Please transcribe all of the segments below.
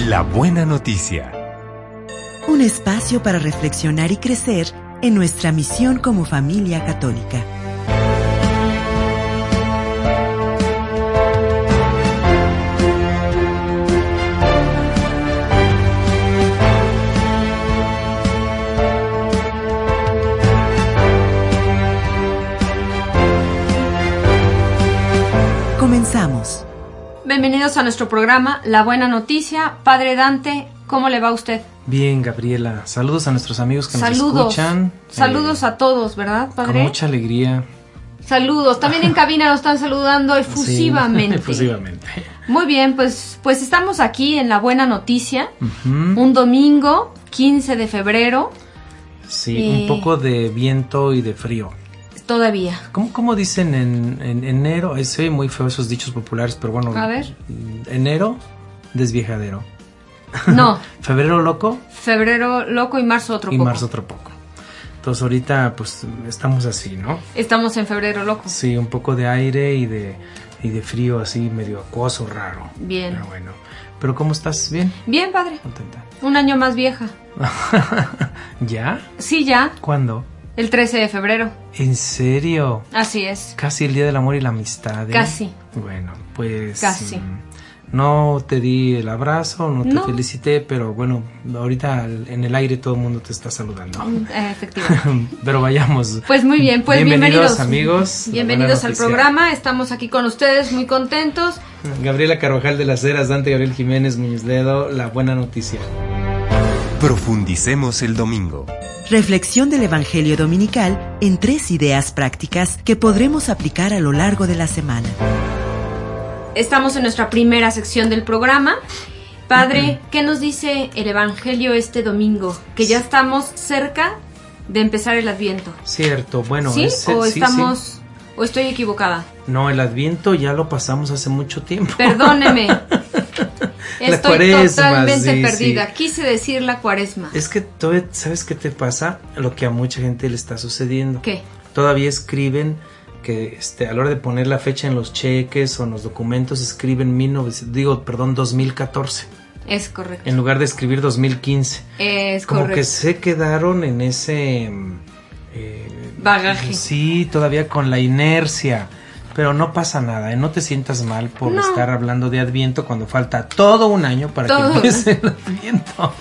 La buena noticia. Un espacio para reflexionar y crecer en nuestra misión como familia católica. Comenzamos. Bienvenidos a nuestro programa La Buena Noticia. Padre Dante, ¿cómo le va a usted? Bien, Gabriela. Saludos a nuestros amigos que nos escuchan. Saludos a todos, ¿verdad, Padre? Con mucha alegría. Saludos. También en cabina nos están saludando efusivamente. Sí, efusivamente. Muy bien, pues estamos aquí en La Buena Noticia. Un domingo, 15 de febrero. Sí, un poco de viento y de frío. Todavía. ¿Cómo dicen en enero? Soy muy feo esos dichos populares, pero bueno. A ver. Enero, desviejadero. No. Febrero loco. Febrero loco y marzo otro poco. Y marzo otro poco. Entonces ahorita pues estamos así, ¿no? Estamos en febrero loco. Sí, un poco de aire y de frío así medio acuoso, raro. Bien. Pero bueno. ¿Pero cómo estás? ¿Bien? Bien, padre. Contenta. Un año más vieja. ¿Ya? Sí, ya. ¿Cuándo? El 13 de febrero. ¿En serio? Así es. Casi el Día del Amor y la Amistad, ¿eh? Casi. Bueno, pues... Casi. No te di el abrazo, no te felicité, pero bueno, ahorita en el aire todo el mundo te está saludando. Efectivamente. Pero vayamos. Pues muy bien, pues bienvenidos amigos. Bienvenidos al programa, estamos aquí con ustedes muy contentos. Gabriela Carvajal de las Heras, Dante Gabriel Jiménez Muñoz Ledo, La Buena Noticia. Profundicemos el domingo. Reflexión del Evangelio Dominical en 3 ideas prácticas que podremos aplicar a lo largo de la semana. Estamos en nuestra primera sección del programa. Padre, ¿qué nos dice el Evangelio este domingo? Que ya estamos cerca de empezar el Adviento. Cierto, bueno. ¿Sí? ¿O estoy equivocada? No, el Adviento ya lo pasamos hace mucho tiempo. Perdóneme. Estoy cuaresma, totalmente perdida. Sí. Quise decir la cuaresma. Es que, ¿sabes qué te pasa? Lo que a mucha gente le está sucediendo. ¿Qué? Todavía escriben que a la hora de poner la fecha en los cheques o en los documentos escriben 2014. Es correcto. En lugar de escribir 2015. Es como correcto. Que se quedaron en ese... bagaje. Sí, todavía con la inercia. Pero no pasa nada, no te sientas mal por estar hablando de Adviento cuando falta todo un año para que empiece el Adviento.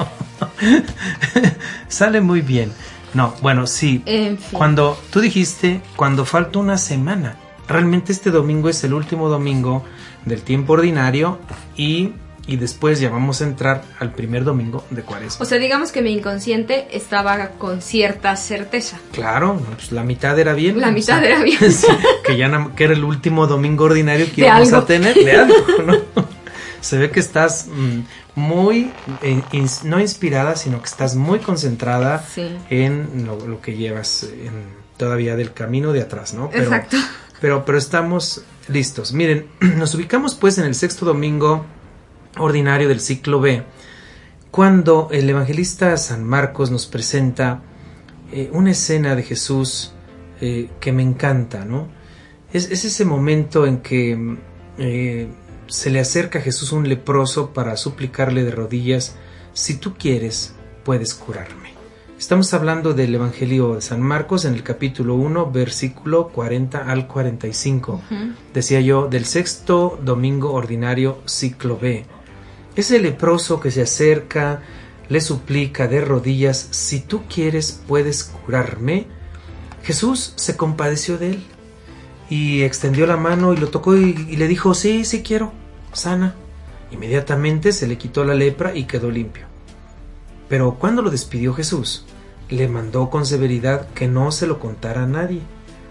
Sale muy bien. No, bueno, sí. En fin. Cuando tú dijiste, cuando falta una semana. Realmente este domingo es el último domingo del tiempo ordinario y después ya vamos a entrar al primer domingo de Cuaresma. O sea, digamos que mi inconsciente estaba con cierta certeza. Claro, pues la mitad era bien. La mitad era bien. Sí, que era el último domingo ordinario que íbamos a tener. De algo, ¿no? Se ve que estás muy, no inspirada, sino que estás muy concentrada en lo que llevas todavía del camino de atrás, ¿no? Exacto. Pero estamos listos. Miren, nos ubicamos pues en el sexto domingo ordinario del ciclo B, cuando el evangelista San Marcos nos presenta una escena de Jesús que me encanta, ¿no? Es ese momento en que se le acerca a Jesús un leproso para suplicarle de rodillas: si tú quieres, puedes curarme. Estamos hablando del Evangelio de San Marcos en el capítulo 1, versículo 40 al 45. Decía yo, del sexto domingo ordinario ciclo B. Ese leproso que se acerca, le suplica de rodillas: si tú quieres, puedes curarme. Jesús se compadeció de él y extendió la mano y lo tocó y le dijo: sí quiero, sana. Inmediatamente se le quitó la lepra y quedó limpio. Pero cuando lo despidió Jesús, le mandó con severidad que no se lo contara a nadie,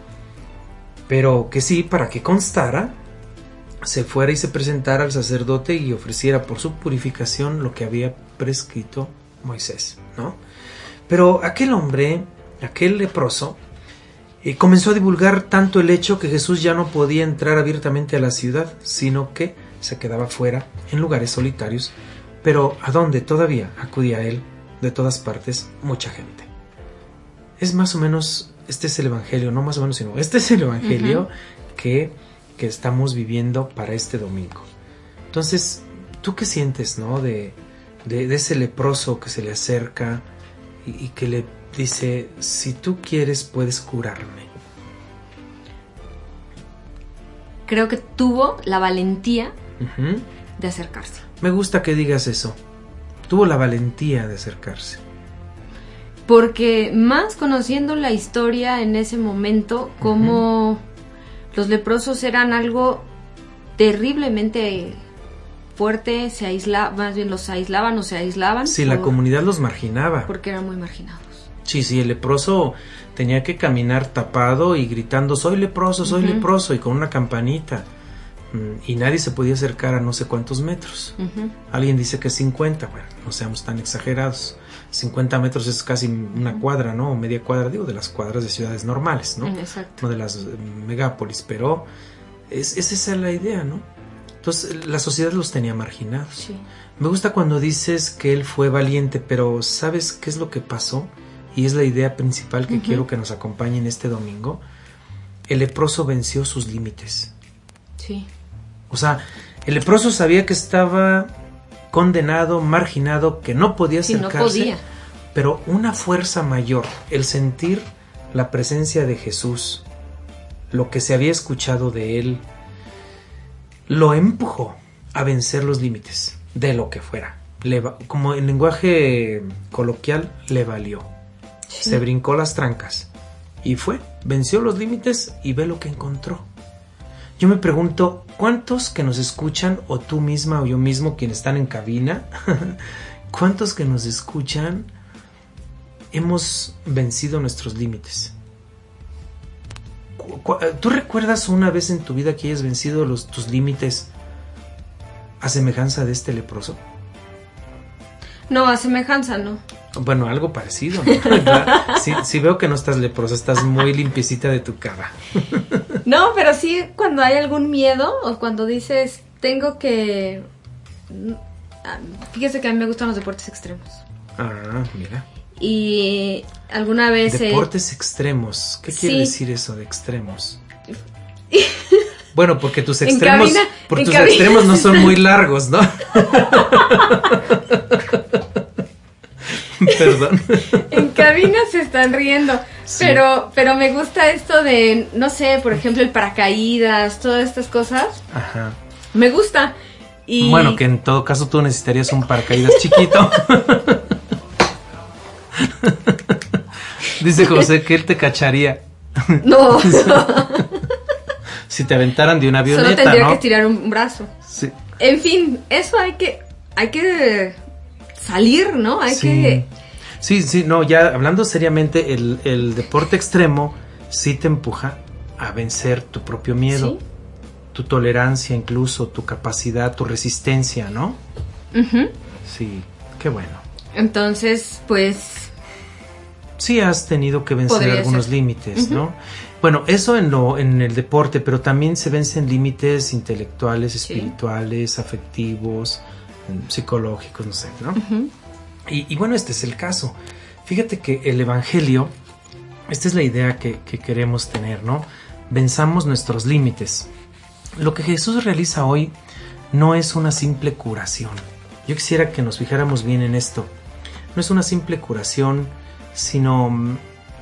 pero que sí, para que constara, se fuera y se presentara al sacerdote y ofreciera por su purificación lo que había prescrito Moisés, ¿no? Pero aquel hombre, aquel leproso, comenzó a divulgar tanto el hecho que Jesús ya no podía entrar abiertamente a la ciudad, sino que se quedaba fuera, en lugares solitarios, pero a donde todavía acudía a él, de todas partes, mucha gente. Es más o menos, este es el evangelio, no más o menos, sino este es el evangelio que estamos viviendo para este domingo. Entonces, ¿tú qué sientes, no? De de ese leproso que se le acerca y que le dice, si tú quieres puedes curarme. Creo que tuvo la valentía Uh-huh. de acercarse. Me gusta que digas eso. Tuvo la valentía de acercarse. Porque más conociendo la historia en ese momento, como los leprosos eran algo terriblemente fuerte, más bien los aislaban o se aislaban. Sí, la comunidad los marginaba. Porque eran muy marginados. Sí, el leproso tenía que caminar tapado y gritando, soy leproso, y con una campanita. Y nadie se podía acercar a no sé cuántos metros. Alguien dice que 50, bueno, no seamos tan exagerados. 50 metros es casi una cuadra, ¿no? O media cuadra, digo, de las cuadras de ciudades normales, ¿no? Exacto. No de las megápolis, pero es esa la idea, ¿no? Entonces, la sociedad los tenía marginados. Sí. Me gusta cuando dices que él fue valiente, pero ¿sabes qué es lo que pasó? Y es la idea principal que quiero que nos acompañe en este domingo. El leproso venció sus límites. Sí. O sea, el leproso sabía que estaba condenado, marginado, que no podía acercarse. Sí, no podía. Pero una fuerza mayor, el sentir la presencia de Jesús, lo que se había escuchado de él, lo empujó a vencer los límites de lo que fuera. Como en lenguaje coloquial, le valió. Sí. Se brincó las trancas y venció los límites y ve lo que encontró. Yo me pregunto, ¿cuántos que nos escuchan, o tú misma o yo mismo, quienes están en cabina, cuántos que nos escuchan hemos vencido nuestros límites? ¿Tú recuerdas una vez en tu vida que hayas vencido tus límites a semejanza de este leproso? No, a semejanza no. Bueno, algo parecido, ¿no? Sí, veo que no estás leprosa, estás muy limpiecita de tu cara. No, pero sí cuando hay algún miedo o cuando dices, tengo que... Fíjese que a mí me gustan los deportes extremos. Ah, mira. Y alguna vez... Deportes extremos. ¿Qué quiere decir eso de extremos? Bueno, porque tus extremos... extremos no son muy largos, ¿no? Perdón. En cabina se están riendo, sí. pero me gusta esto de, no sé, por ejemplo, el paracaídas, todas estas cosas. Ajá. Me gusta. Y... Bueno, que en todo caso tú necesitarías un paracaídas chiquito. Dice José que él te cacharía. No. Si te aventaran de una avioneta, solo tendría ¿no? que estirar un brazo. Sí. En fin, eso hay que salir, ¿no? Sí, no, ya hablando seriamente, el deporte extremo sí te empuja a vencer tu propio miedo, ¿sí? Tu tolerancia incluso, tu capacidad, tu resistencia, ¿no? Uh-huh. Sí, qué bueno. Entonces, pues... Sí has tenido que vencer algunos límites, ¿no? Bueno, eso en el deporte, pero también se vencen límites intelectuales, espirituales, afectivos, psicológicos, no sé, ¿no? Uh-huh. Y bueno, este es el caso. Fíjate que el Evangelio, esta es la idea que queremos tener, ¿no? Venzamos nuestros límites. Lo que Jesús realiza hoy no es una simple curación. Yo quisiera que nos fijáramos bien en esto. No es una simple curación, sino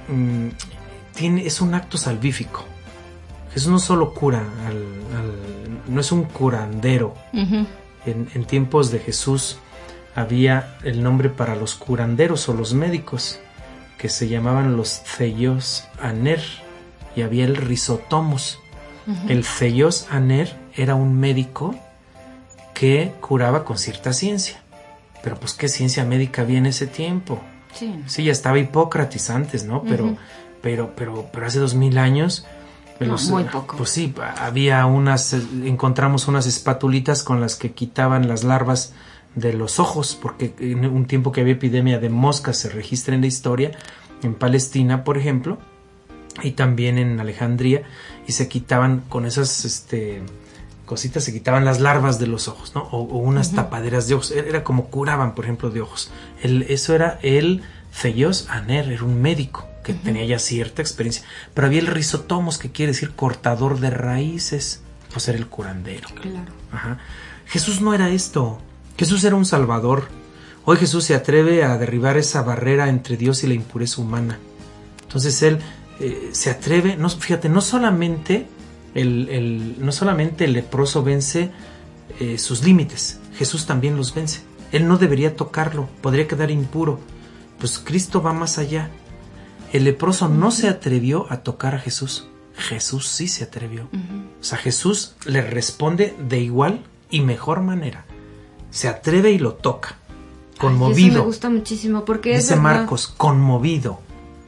es un acto salvífico. Jesús no solo cura, no es un curandero. Uh-huh. En tiempos de Jesús había el nombre para los curanderos o los médicos, que se llamaban los Theios Aner, y había el Rizotomos. Uh-huh. El Theios Aner era un médico que curaba con cierta ciencia. Pero pues qué ciencia médica había en ese tiempo. Sí, ya estaba Hipócrates antes, ¿no? Uh-huh. Pero hace 2000 años... muy poco. Pues sí, encontramos unas espatulitas con las que quitaban las larvas de los ojos, porque en un tiempo que había epidemia de moscas se registra en la historia, en Palestina, por ejemplo, y también en Alejandría, y se quitaban con esas cositas, se quitaban las larvas de los ojos, ¿no? O unas uh-huh. tapaderas de ojos, era como curaban, por ejemplo, de ojos. Eso era el Theios Aner, era un médico que uh-huh. tenía ya cierta experiencia, pero había el Rizotomos, que quiere decir cortador de raíces, pues era el curandero. Claro. Ajá. Jesús no era esto. Jesús era un salvador, Hoy Jesús se atreve a derribar esa barrera entre Dios y la impureza humana. Entonces Él se atreve, no, fíjate, no solamente el leproso vence sus límites, Jesús también los vence. Él no debería tocarlo, podría quedar impuro. Pues Cristo va más allá. El leproso no se atrevió a tocar a Jesús. Jesús sí se atrevió. O sea, Jesús le responde de igual y mejor manera. Se atreve y lo toca. Conmovido. Ay, eso me gusta muchísimo porque dice es Marcos, conmovido.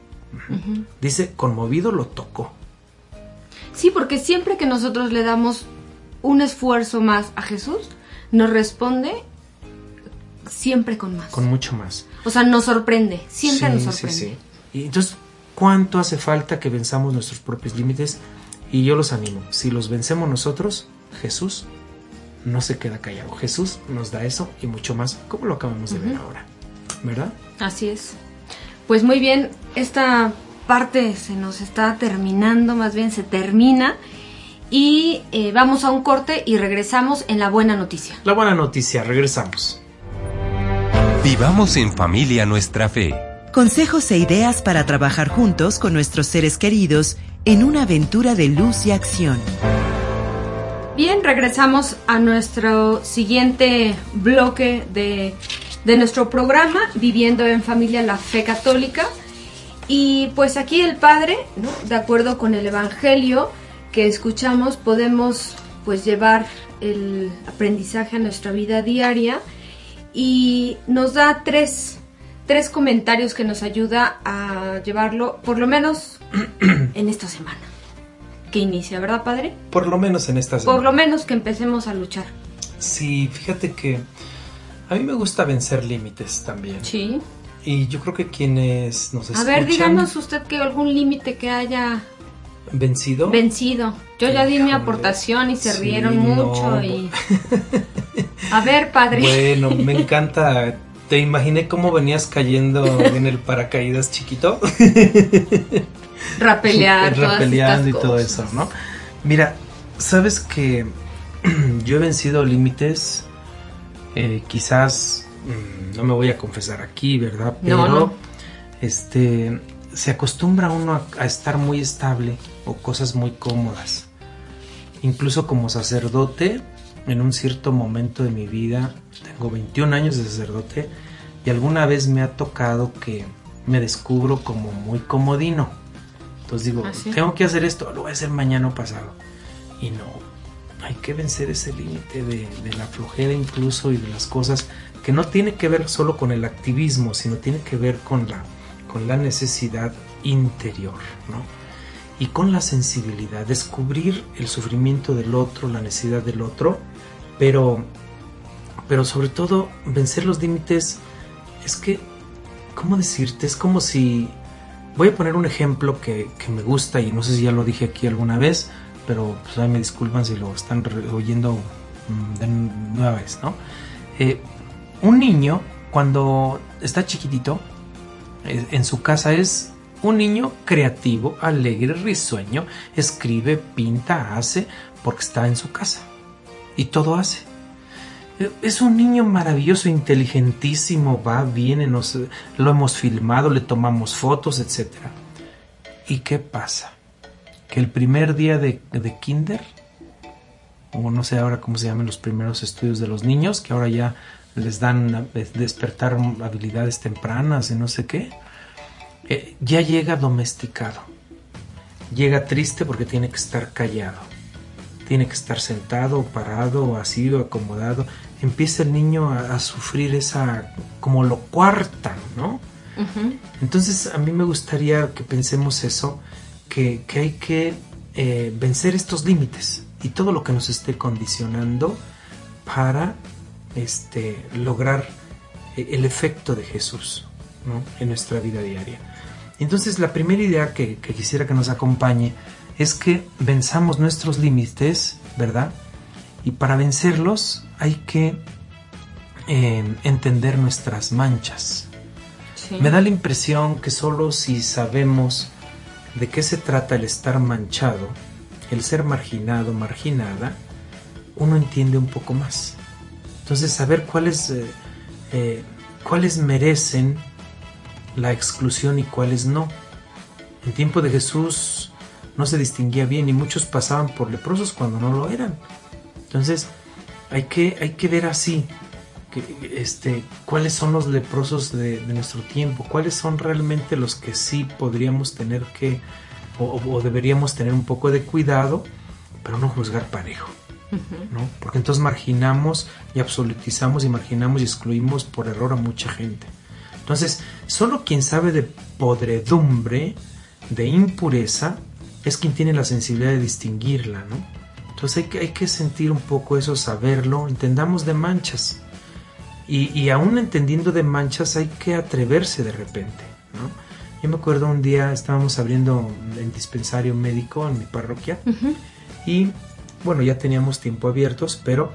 Dice, conmovido lo tocó. Sí, porque siempre que nosotros le damos un esfuerzo más a Jesús, nos responde siempre con más. Con mucho más. O sea, nos sorprende, siempre nos sorprende. Sí. Y entonces, ¿cuánto hace falta que venzamos nuestros propios límites? Y yo los animo. Si los vencemos nosotros, Jesús no se queda callado. Jesús nos da eso y mucho más, como lo acabamos de ver ahora. ¿Verdad? Así es. Pues muy bien, esta parte se nos está terminando, más bien se termina. Y vamos a un corte y regresamos en la buena noticia. La buena noticia, regresamos. Vivamos en familia nuestra fe. Consejos e ideas para trabajar juntos con nuestros seres queridos en una aventura de luz y acción. Bien, regresamos a nuestro siguiente bloque de nuestro programa, Viviendo en Familia la Fe Católica. Y pues aquí el Padre, ¿no?, de acuerdo con el Evangelio que escuchamos, podemos pues llevar el aprendizaje a nuestra vida diaria y nos da tres comentarios que nos ayuda a llevarlo, por lo menos en esta semana que inicia, ¿verdad, Padre? Por lo menos en esta semana. Por lo menos que empecemos a luchar. Sí, fíjate que a mí me gusta vencer límites también. Sí. Y yo creo que quienes nos escuchan... A ver, díganos usted que algún límite que haya... ¿Vencido? Yo ya di mi aportación y se rieron mucho. No. Y... A ver, Padre. Bueno, me encanta. Te imaginé cómo venías cayendo en el paracaídas chiquito. Rapeleando y todo eso, ¿no? Mira, sabes que yo he vencido límites. Quizás no me voy a confesar aquí, ¿verdad? Pero no. Se acostumbra uno a estar muy estable o cosas muy cómodas. Incluso como sacerdote, en un cierto momento de mi vida, tengo 21 años de sacerdote, y alguna vez me ha tocado que me descubro como muy comodino. Entonces digo, tengo que hacer esto, lo voy a hacer mañana o pasado. Y no, hay que vencer ese límite de la flojera incluso y de las cosas que no tiene que ver solo con el activismo, sino tiene que ver con la necesidad interior, ¿no? Y con la sensibilidad, descubrir el sufrimiento del otro, la necesidad del otro, pero sobre todo vencer los límites. Es que, ¿cómo decirte? Es como si... Voy a poner un ejemplo que me gusta y no sé si ya lo dije aquí alguna vez, pero pues ahí me disculpan si lo están oyendo de nueva vez, ¿no? Un niño, cuando está chiquitito, en su casa es un niño creativo, alegre, risueño, escribe, pinta, hace, porque está en su casa y todo hace. Es un niño maravilloso, inteligentísimo, va, viene, lo hemos filmado, le tomamos fotos, etc. ¿Y qué pasa? Que el primer día de kinder, o no sé ahora cómo se llaman los primeros estudios de los niños, que ahora ya les dan despertar habilidades tempranas y no sé qué, ya llega domesticado, llega triste porque tiene que estar callado, tiene que estar sentado, parado, así, o acomodado. Empieza el niño a sufrir esa, como lo cuartan, ¿no? Uh-huh. Entonces a mí me gustaría que pensemos eso, que hay que vencer estos límites y todo lo que nos esté condicionando para lograr el efecto de Jesús, ¿no?, en nuestra vida diaria. Entonces la primera idea que quisiera que nos acompañe es que venzamos nuestros límites, ¿verdad? Y para vencerlos hay que entender nuestras manchas. Sí. Me da la impresión que solo si sabemos de qué se trata el estar manchado, el ser marginado, marginada, uno entiende un poco más. Entonces, saber cuál es cuáles merecen la exclusión y cuáles no. En tiempo de Jesús no se distinguía bien y muchos pasaban por leprosos cuando no lo eran. Entonces hay que ver así cuáles son los leprosos de nuestro tiempo, cuáles son realmente los que sí podríamos tener que o deberíamos tener un poco de cuidado, pero no juzgar parejo, ¿no? Porque entonces marginamos y absolutizamos y marginamos y excluimos por error a mucha gente. Entonces, solo quien sabe de podredumbre, de impureza, es quien tiene la sensibilidad de distinguirla, ¿no? Entonces hay que sentir un poco eso, saberlo, entendamos de manchas. Y aún entendiendo de manchas hay que atreverse de repente, ¿no? Yo me acuerdo un día estábamos abriendo el dispensario médico en mi parroquia y bueno, ya teníamos tiempo abiertos, pero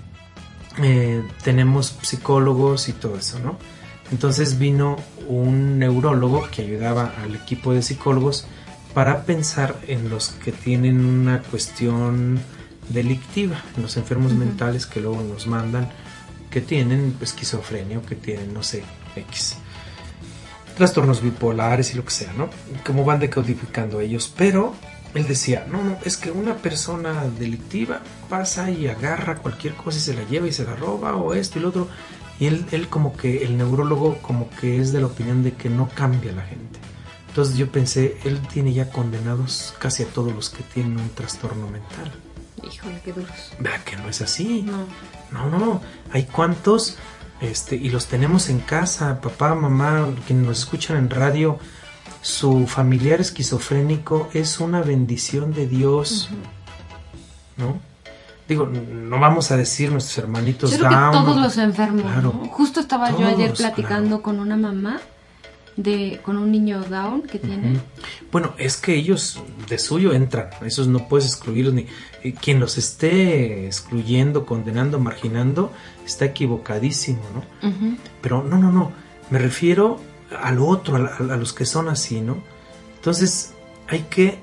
tenemos psicólogos y todo eso, ¿no? Entonces vino un neurólogo que ayudaba al equipo de psicólogos para pensar en los que tienen una cuestión delictiva, en los enfermos mentales que luego nos mandan, que tienen esquizofrenia o que tienen, no sé, X trastornos bipolares y lo que sea, ¿no? Como van decodificando ellos. Pero él decía, no, es que una persona delictiva pasa y agarra cualquier cosa y se la lleva y se la roba o esto y lo otro. Y él como que, el neurólogo como que es de la opinión de que no cambia la gente. Entonces yo pensé, él tiene ya condenados casi a todos los que tienen un trastorno mental. Híjole, qué duros. ¿Verdad que no es así? No. Hay cuantos, y los tenemos en casa, papá, mamá, quienes nos escuchan en radio, su familiar esquizofrénico es una bendición de Dios, ¿no? Digo, no vamos a decir nuestros hermanitos Down. Yo creo que todos los enfermos, claro, ¿no? Justo estaba yo ayer platicando con una mamá con un niño Down que tiene. Bueno, es que ellos de suyo entran, esos no puedes excluirlos ni quien los esté excluyendo, condenando, marginando, está equivocadísimo, ¿no? Pero no, me refiero al otro, a los que son así, ¿no? Entonces hay que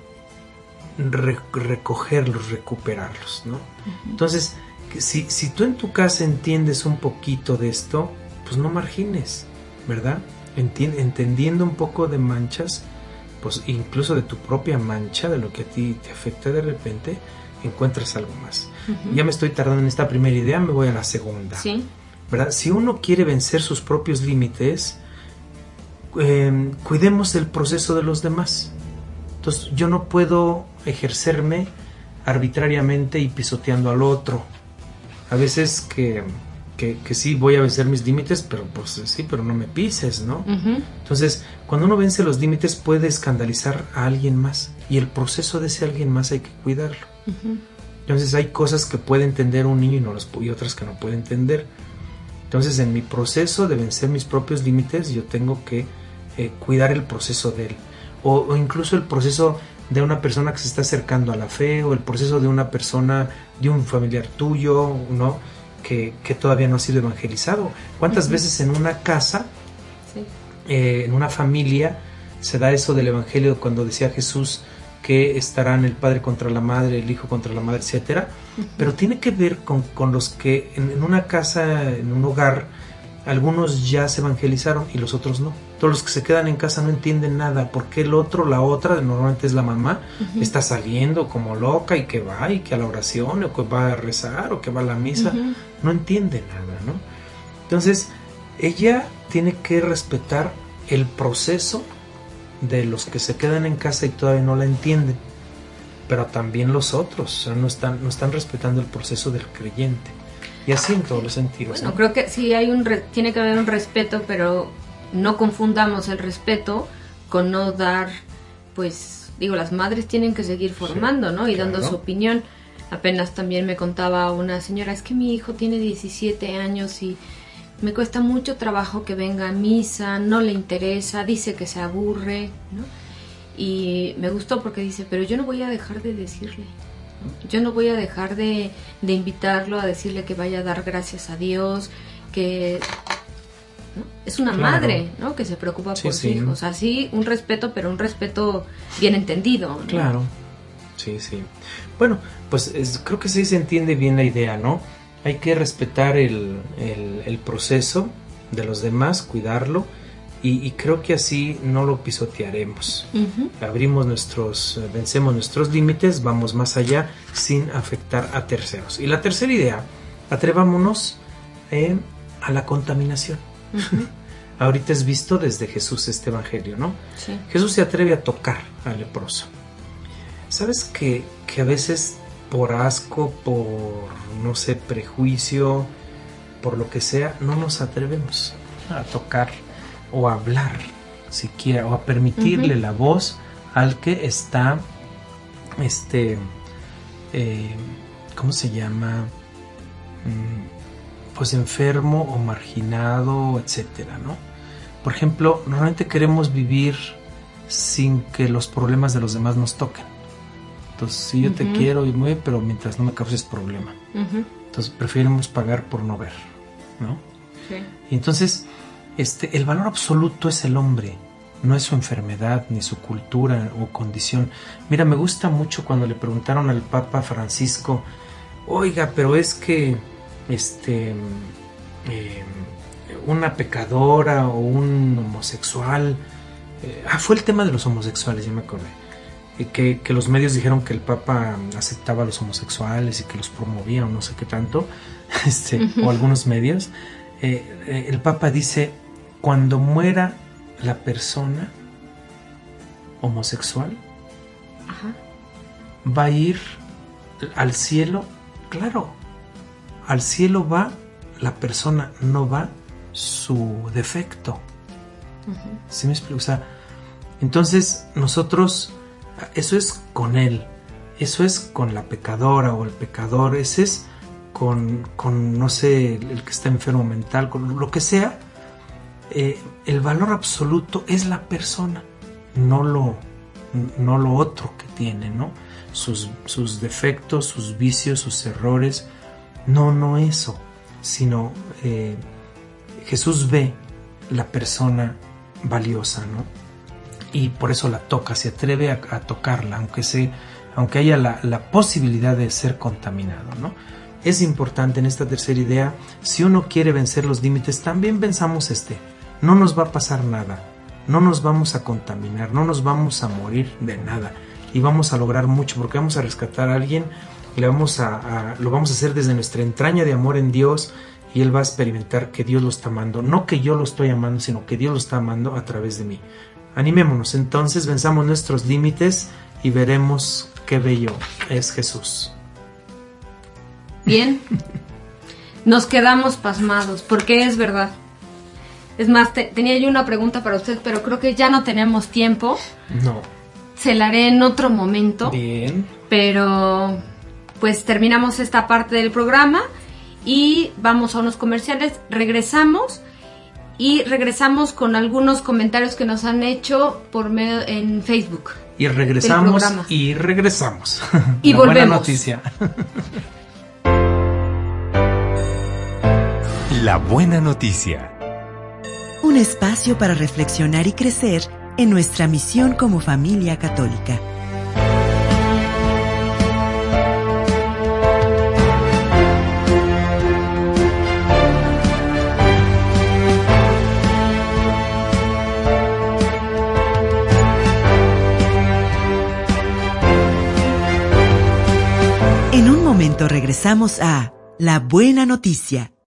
recogerlos, recuperarlos, ¿no? Entonces, si tú en tu casa entiendes un poquito de esto, pues no margines, ¿verdad? Entendiendo un poco de manchas, pues incluso de tu propia mancha, de lo que a ti te afecta, de repente encuentras algo más. Ya me estoy tardando en esta primera idea, me voy a la segunda. Sí. ¿Verdad? Si uno quiere vencer sus propios límites, cuidemos el proceso de los demás. Entonces yo no puedo ejercerme arbitrariamente y pisoteando al otro. A veces que sí voy a vencer mis límites, pero pues sí, pero no me pises, ¿no? Entonces, cuando uno vence los límites puede escandalizar a alguien más y el proceso de ese alguien más hay que cuidarlo. Entonces hay cosas que puede entender un niño y otras que no puede entender. Entonces en mi proceso de vencer mis propios límites yo tengo que cuidar el proceso de él o incluso el proceso de una persona que se está acercando a la fe o el proceso de una persona, de un familiar tuyo, ¿no? Que todavía no ha sido evangelizado. ¿Cuántas veces en una casa, en una familia, se da eso del evangelio cuando decía Jesús que estarán el padre contra la madre, el hijo contra la madre, etcétera? Pero tiene que ver con los que en una casa, en un hogar, algunos ya se evangelizaron y los otros no. Todos los que se quedan en casa no entienden nada, porque el otro, la otra, normalmente es la mamá, está saliendo como loca y que va y que a la oración o que va a rezar o que va a la misa, no entiende nada, ¿no? Entonces ella tiene que respetar el proceso de los que se quedan en casa y todavía no la entienden, pero también los otros, o sea, no están respetando el proceso del creyente. Y así en todos los sentidos. Bueno, ¿no? creo que sí tiene que haber un respeto, pero no confundamos el respeto con no dar, pues, digo, las madres tienen que seguir formando, ¿no? Y dando su opinión. Apenas también me contaba una señora, es que mi hijo tiene 17 años y me cuesta mucho trabajo que venga a misa, no le interesa, dice que se aburre, ¿no? Y me gustó porque dice, pero yo no voy a dejar de decirle. Yo no voy a dejar de invitarlo a decirle que vaya a dar gracias a Dios, que ¿no? Es una madre, ¿no? Que se preocupa por sus hijos. Así un respeto, pero un respeto bien entendido, ¿no? Claro, sí. Bueno, pues creo que sí se entiende bien la idea, ¿no? Hay que respetar el proceso de los demás, cuidarlo, y creo que así no lo pisotearemos. Abrimos vencemos nuestros límites, vamos más allá sin afectar a terceros. Y la tercera idea, atrevámonos a la contaminación. Ahorita es visto desde Jesús este evangelio, ¿no? Sí. Jesús se atreve a tocar al leproso. ¿Sabes que a veces por asco, por, no sé, prejuicio, por lo que sea, no nos atrevemos a tocar o a hablar siquiera, o a permitirle la voz al que está, ¿cómo se llama? Pues enfermo o marginado, etcétera, ¿no? Por ejemplo, normalmente queremos vivir sin que los problemas de los demás nos toquen. Entonces, si yo te quiero y muy, pero mientras no me causes problema. Entonces, preferimos pagar por no ver, ¿no? Sí. Y entonces, el valor absoluto es el hombre, no es su enfermedad, ni su cultura o condición. Mira, me gusta mucho cuando le preguntaron al Papa Francisco, oiga, pero es que una pecadora o un homosexual, fue el tema de los homosexuales, ya me acordé, que los medios dijeron que el Papa aceptaba a los homosexuales y que los promovía o no sé qué tanto, o algunos medios. El Papa dice, cuando muera la persona homosexual, va a ir al cielo. Claro, al cielo va la persona, no va su defecto. ¿Sí me explico? O sea, entonces nosotros, eso es con él, eso es con la pecadora o el pecador, ese es con no sé, el que está enfermo mental, con lo que sea. El valor absoluto es la persona, no lo otro que tiene, ¿no? Sus defectos, sus vicios, sus errores, no eso, sino Jesús ve la persona valiosa, ¿no? Y por eso la toca, se atreve a tocarla, aunque haya la posibilidad de ser contaminado, ¿no? Es importante en esta tercera idea, si uno quiere vencer los límites, también venzamos no nos va a pasar nada, no nos vamos a contaminar, no nos vamos a morir de nada, y vamos a lograr mucho, porque vamos a rescatar a alguien, lo vamos a hacer desde nuestra entraña de amor en Dios, y Él va a experimentar que Dios lo está amando, no que yo lo estoy amando, sino que Dios lo está amando a través de mí. Animémonos entonces, venzamos nuestros límites y veremos qué bello es Jesús. Bien, nos quedamos pasmados, porque es verdad. Es más, tenía yo una pregunta para usted, pero creo que ya no tenemos tiempo. No. Se la haré en otro momento. Bien. Pero, pues terminamos esta parte del programa y vamos a unos comerciales. Regresamos con algunos comentarios que nos han hecho por medio en Facebook. Y regresamos. Y volvemos. Buena noticia. La buena noticia. Un espacio para reflexionar y crecer en nuestra misión como familia católica. En un momento regresamos a La Buena Noticia.